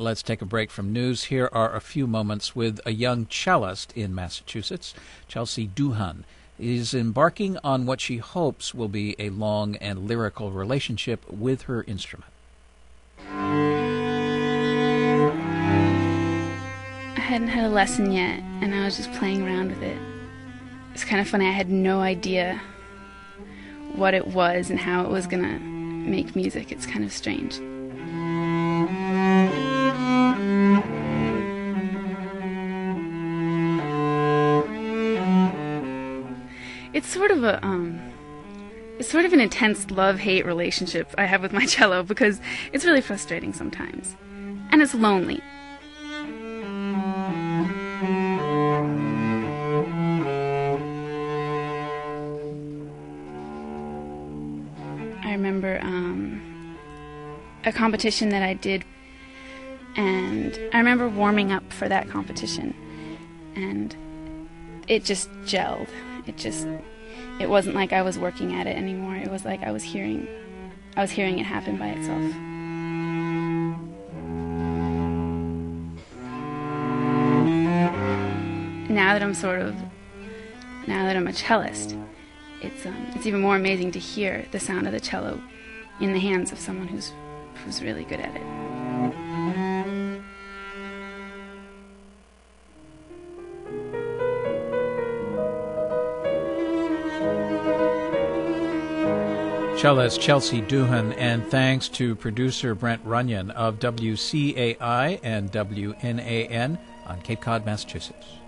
Let's take a break from news. Here are a few moments with a young cellist in Massachusetts. Chelsea Doohan is embarking on what she hopes will be a long and lyrical relationship with her instrument. I hadn't had a lesson yet, and I was just playing around with it. It's kind of funny. I had no idea what it was and how it was going to make music. It's kind of strange. It's sort of an intense love-hate relationship I have with my cello, because it's really frustrating sometimes, and it's lonely. I remember a competition that I did, and I remember warming up for that competition, and it just gelled. It wasn't like I was working at it anymore. It was like I was hearing it happen by itself. Now that I'm a cellist, it's even more amazing to hear the sound of the cello in the hands of someone who's really good at it. Cellist Chelsea Doohan, and thanks to producer Brent Runyon of WCAI and WNAN on Cape Cod, Massachusetts.